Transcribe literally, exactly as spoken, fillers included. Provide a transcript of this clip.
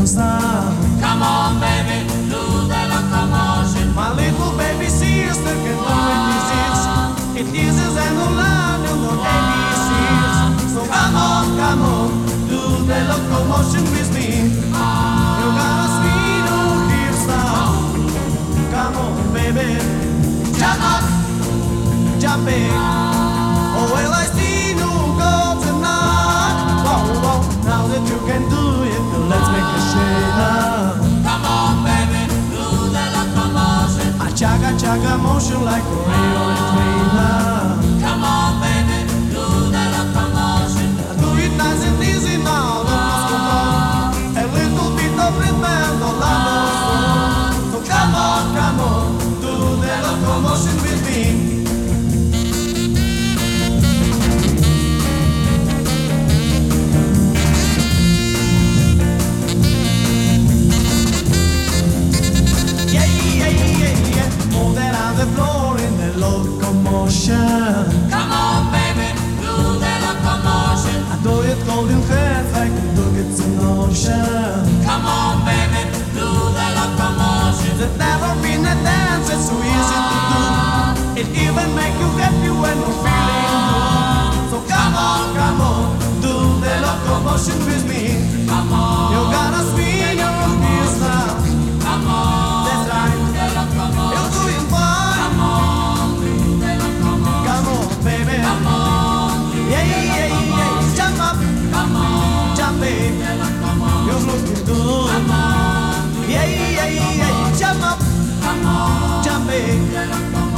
heels now. Come on, baby, do the locomotion. My little baby sister can do it disease. It eases and no line and no A B Cs. So come on, come on, do the locomotion with me. You got a sweet old heels now. Come on, baby, jump up, jump in. Oh, well, I see no go tonight. Whoa, whoa, now that you can do it, let's make a shake now. Come on, baby, do the locomotion. I chugga chugga motion like a railway train now. Come on, baby, do the locomotion. I do it nice and easy now, don't lose control. A little bit of rhythm and no love soul. So come on, come on, do the locomotion with me. The floor in the locomotion. Come on, baby, do the locomotion. I do it holding hands like a look it's an ocean. Come on, baby, do the locomotion. There's never been a dance that's so easy to do. It even makes you happy when you're feeling good. So come on, come on, do the locomotion with me. Come on, You gotta swing your wheels now. come on, That's right, the locomotion. you're doing fine. Come on, do the locomotion. Come on, baby. Come on, do Yeah, yeah, yeah, yeah. Jump up, come on, jump in. the locomotion. You're looking good. Come on, Yeah, yeah, yeah, yeah. Jump up, come on, jump in. the locomotion.